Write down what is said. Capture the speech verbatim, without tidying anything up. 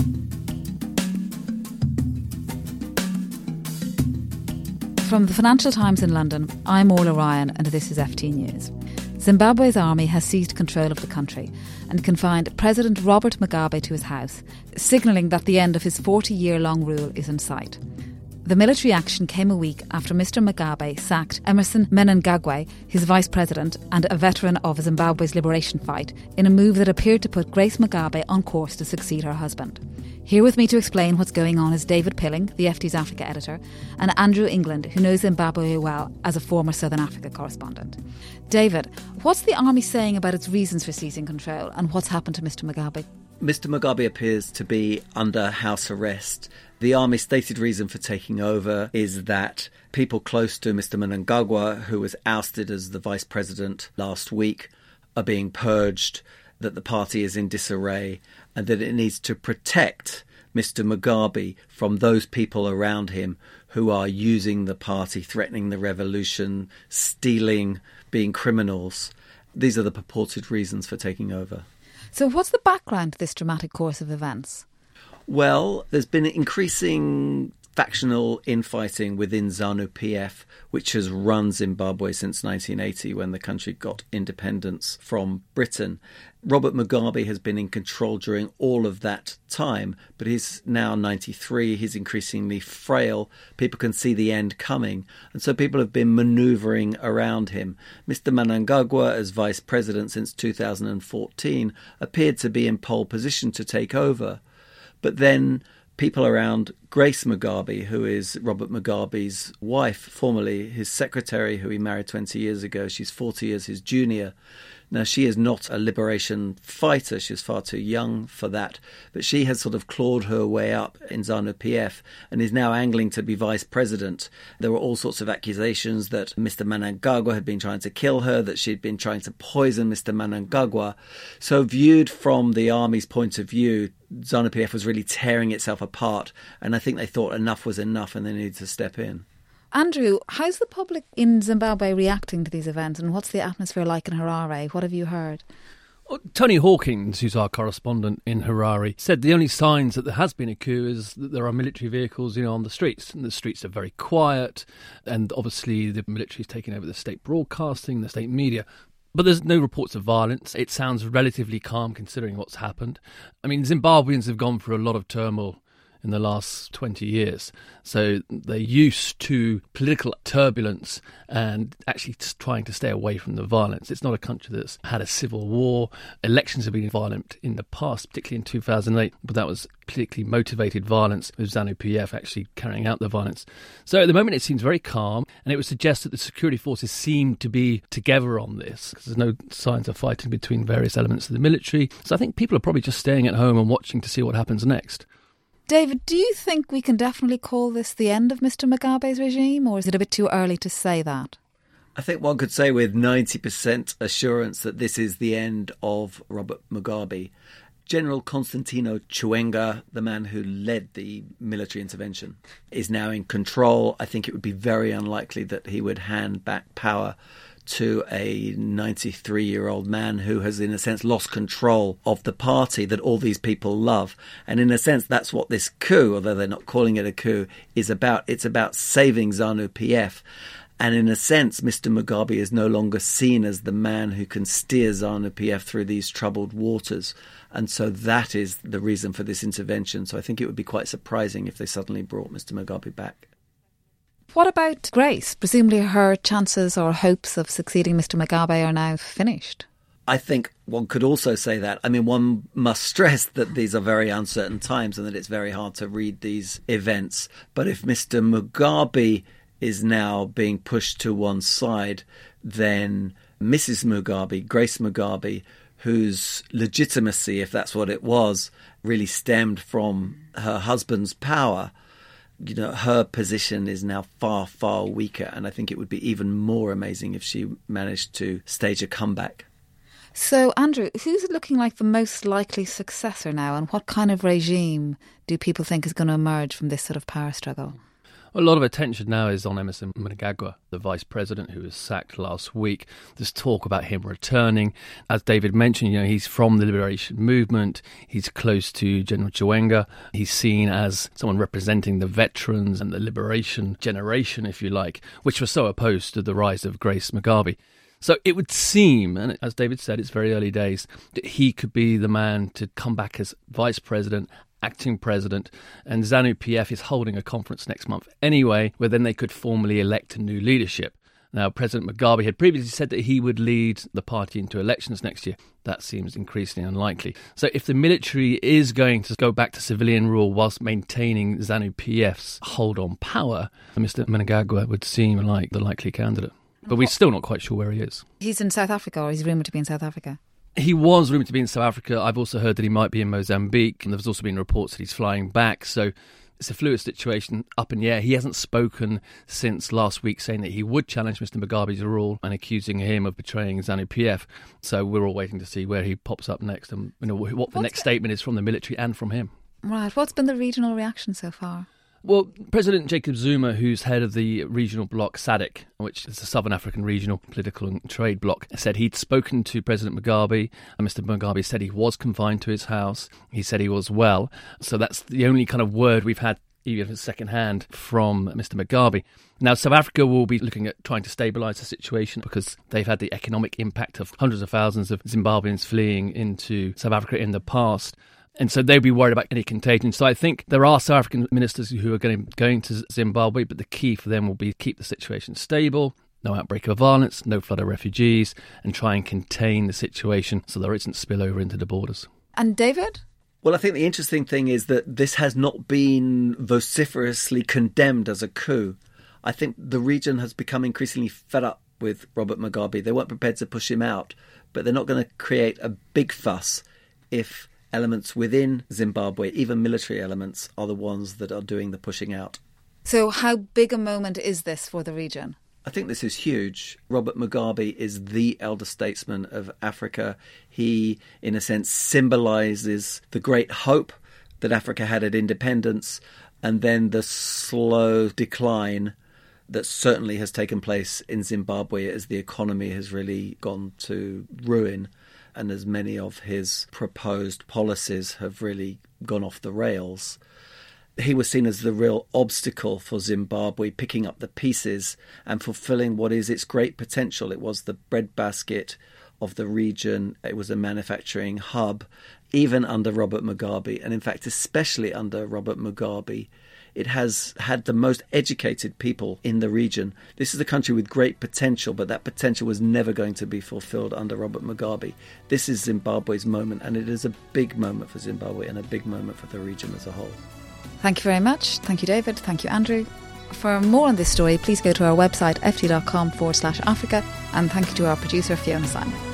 From the Financial Times in London, I'm Orla Ryan and this is F T News. Zimbabwe's army has seized control of the country and confined President Robert Mugabe to his house, signalling that the end of his forty-year-long rule is in sight. The military action came a week after Mister Mugabe sacked Emmerson Mnangagwa, his vice president and a veteran of Zimbabwe's liberation fight, in a move that appeared to put Grace Mugabe on course to succeed her husband. Here with me to explain what's going on is David Pilling, the F T's Africa editor, and Andrew England, who knows Zimbabwe well as a former Southern Africa correspondent. David, what's the army saying about its reasons for seizing control and what's happened to Mister Mugabe? Mister Mugabe appears to be under house arrest. The army's stated reason for taking over is that people close to Mister Mnangagwa, who was ousted as the vice president last week, are being purged, that the party is in disarray, and that it needs to protect Mister Mugabe from those people around him who are using the party, threatening the revolution, stealing, being criminals. These are the purported reasons for taking over. So what's the background to this dramatic course of events? Well, there's been increasing factional infighting within ZANU-P F, which has run Zimbabwe since nineteen eighty, when the country got independence from Britain. Robert Mugabe has been in control during all of that time, but he's now ninety-three. He's increasingly frail. People can see the end coming. And so people have been manoeuvring around him. Mister Mnangagwa, as vice president since two thousand fourteen, appeared to be in pole position to take over. But then people around Grace Mugabe, who is Robert Mugabe's wife, formerly his secretary, who he married twenty years ago. She's forty years his junior. Now, she is not a liberation fighter. She's far too young for that. But she has sort of clawed her way up in ZANU-P F and is now angling to be vice president. There were all sorts of accusations that Mister Mnangagwa had been trying to kill her, that she'd been trying to poison Mister Mnangagwa. So viewed from the army's point of view, ZANU-P F was really tearing itself apart. And I think they thought enough was enough and they needed to step in. Andrew, how's the public in Zimbabwe reacting to these events and what's the atmosphere like in Harare? What have you heard? Well, Tony Hawkins, who's our correspondent in Harare, said the only signs that there has been a coup is that there are military vehicles, you know, on the streets. And the streets are very quiet. And obviously the military is taking over the state broadcasting, the state media. But there's no reports of violence. It sounds relatively calm considering what's happened. I mean, Zimbabweans have gone through a lot of turmoil in the last twenty years. So they're used to political turbulence and actually trying to stay away from the violence. It's not a country that's had a civil war. Elections have been violent in the past, particularly in two thousand eight, but that was politically motivated violence with ZANU-P F actually carrying out the violence. So at the moment it seems very calm, and it would suggest that the security forces seem to be together on this because there's no signs of fighting between various elements of the military. So I think people are probably just staying at home and watching to see what happens next. David, do you think we can definitely call this the end of Mister Mugabe's regime, or is it a bit too early to say that? I think one could say with ninety percent assurance that this is the end of Robert Mugabe. General Constantino Chiwenga, the man who led the military intervention, is now in control. I think it would be very unlikely that he would hand back power to a ninety-three-year-old man who has, in a sense, lost control of the party that all these people love. And in a sense, that's what this coup, although they're not calling it a coup, is about. It's about saving ZANU-P F. And in a sense, Mister Mugabe is no longer seen as the man who can steer ZANU-P F through these troubled waters. And so that is the reason for this intervention. So I think it would be quite surprising if they suddenly brought Mister Mugabe back. What about Grace? Presumably her chances or hopes of succeeding Mister Mugabe are now finished. I think one could also say that. I mean, one must stress that these are very uncertain times and that it's very hard to read these events. But if Mister Mugabe is now being pushed to one side, then Missus Mugabe, Grace Mugabe, whose legitimacy, if that's what it was, really stemmed from her husband's power, you know, her position is now far, far weaker. And I think it would be even more amazing if she managed to stage a comeback. So, Andrew, who's looking like the most likely successor now, and what kind of regime do people think is going to emerge from this sort of power struggle? A lot of attention now is on Emmerson Mnangagwa, the vice president who was sacked last week. There's talk about him returning. As David mentioned, you know, he's from the liberation movement. He's close to General Chiwenga. He's seen as someone representing the veterans and the liberation generation, if you like, which was so opposed to the rise of Grace Mugabe. So it would seem, and as David said, it's very early days, that he could be the man to come back as vice president, acting president, and ZANU-P F is holding a conference next month anyway, where then they could formally elect a new leadership. Now, President Mugabe had previously said that he would lead the party into elections next year. That seems increasingly unlikely. So if the military is going to go back to civilian rule whilst maintaining ZANU-P F's hold on power, Mister Mnangagwa would seem like the likely candidate. But we're still not quite sure where he is. He's in South Africa, or he's rumoured to be in South Africa? He was rumoured to be in South Africa. I've also heard that he might be in Mozambique, and there's also been reports that he's flying back. So it's a fluid situation, up in the air. He hasn't spoken since last week, saying that he would challenge Mister Mugabe's rule and accusing him of betraying ZANU-P F. So we're all waiting to see where he pops up next and you know, what the What's next the... statement is from the military and from him. Right. What's been the regional reaction so far? Well, President Jacob Zuma, who's head of the regional bloc SADC, which is the Southern African Regional Political and Trade Bloc, said he'd spoken to President Mugabe, and Mister Mugabe said he was confined to his house. He said he was well. So that's the only kind of word we've had, even second hand, from Mister Mugabe. Now, South Africa will be looking at trying to stabilise the situation because they've had the economic impact of hundreds of thousands of Zimbabweans fleeing into South Africa in the past. And so they'll be worried about any contagion. So I think there are South African ministers who are going, going to Zimbabwe, but the key for them will be keep the situation stable, no outbreak of violence, no flood of refugees, and try and contain the situation so there isn't spillover into the borders. And David? Well, I think the interesting thing is that this has not been vociferously condemned as a coup. I think the region has become increasingly fed up with Robert Mugabe. They weren't prepared to push him out, but they're not going to create a big fuss if elements within Zimbabwe, even military elements, are the ones that are doing the pushing out. So how big a moment is this for the region? I think this is huge. Robert Mugabe is the elder statesman of Africa. He, in a sense, symbolises the great hope that Africa had at independence and then the slow decline that certainly has taken place in Zimbabwe as the economy has really gone to ruin. And as many of his proposed policies have really gone off the rails. He was seen as the real obstacle for Zimbabwe picking up the pieces and fulfilling what is its great potential. It was the breadbasket of the region. It was a manufacturing hub, even under Robert Mugabe. And in fact, especially under Robert Mugabe, it has had the most educated people in the region. This is a country with great potential, but that potential was never going to be fulfilled under Robert Mugabe. This is Zimbabwe's moment, and it is a big moment for Zimbabwe and a big moment for the region as a whole. Thank you very much. Thank you, David. Thank you, Andrew. For more on this story, please go to our website, f t dot com forward slash Africa, and thank you to our producer, Fiona Simon.